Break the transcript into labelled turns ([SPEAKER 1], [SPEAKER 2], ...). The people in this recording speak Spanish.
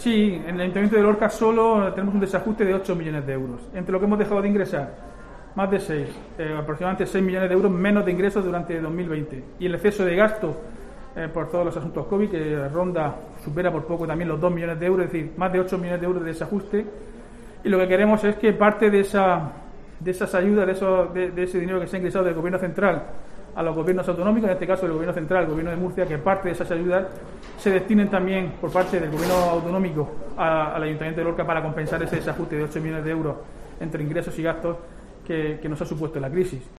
[SPEAKER 1] Sí, en el Ayuntamiento de Lorca solo tenemos un desajuste de 8 millones de euros. Entre lo que hemos dejado de ingresar, más de 6, aproximadamente 6 millones de euros menos de ingresos durante 2020. Y el exceso de gasto por todos los asuntos COVID, que supera por poco también los 2 millones de euros, es decir, más de 8 millones de euros de desajuste. Y lo que queremos es que parte de esas ayudas, de ese dinero que se ha ingresado del Gobierno central a los gobiernos autonómicos, en este caso el Gobierno central, el Gobierno de Murcia, que parte de esas ayudas se destinen también por parte del Gobierno autonómico al Ayuntamiento de Lorca para compensar ese desajuste de 8 millones de euros entre ingresos y gastos que nos ha supuesto la crisis.